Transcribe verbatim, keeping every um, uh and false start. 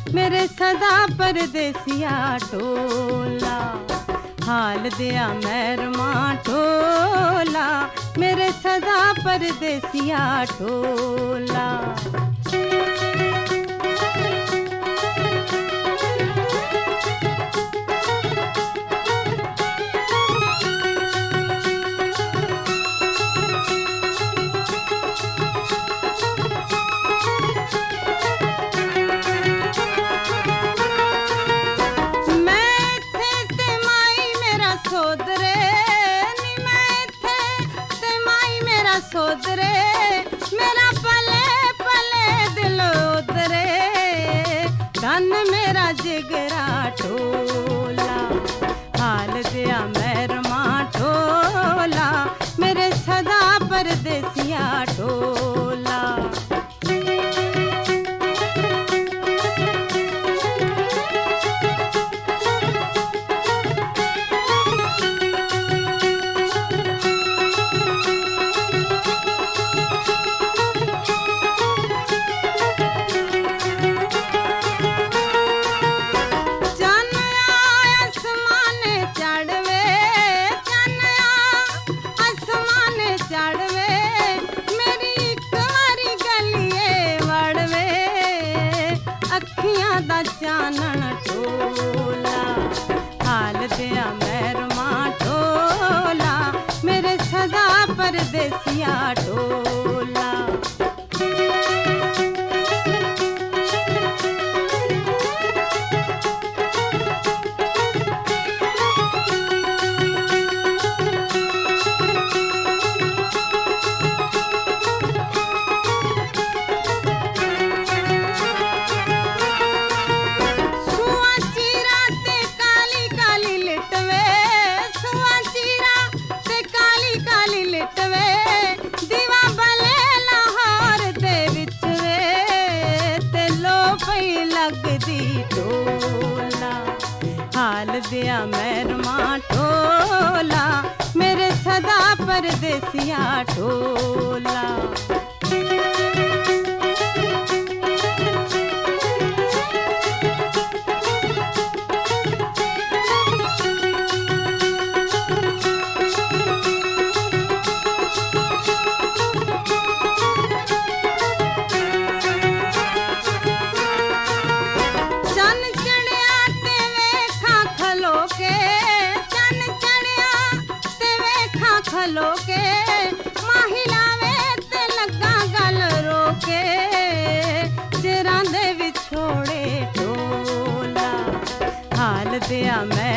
मेरे सदा परदेसिया टोला। हाल दिया मैरमा टोला, मेरे सदा परदेसिया टोला। सोदरे मेरा पले पले दिल उतरे, धन मेरा जिगरा टोला। हाल दिया मैरमा टोला, मेरे सदा परदेसिया टोला। अखियां दा चानन टोला, हाल दिया मैरमा टोला, मेरे सदा परदेसिया टोला। लगदी टोला, हाल दिया मैरमा टोला, मेरे सदा परदेसिया टोला। खलो के माहिला वे ते लगा गल रोके, चिरां दे विछोड़े टोला। हाल दिया मैं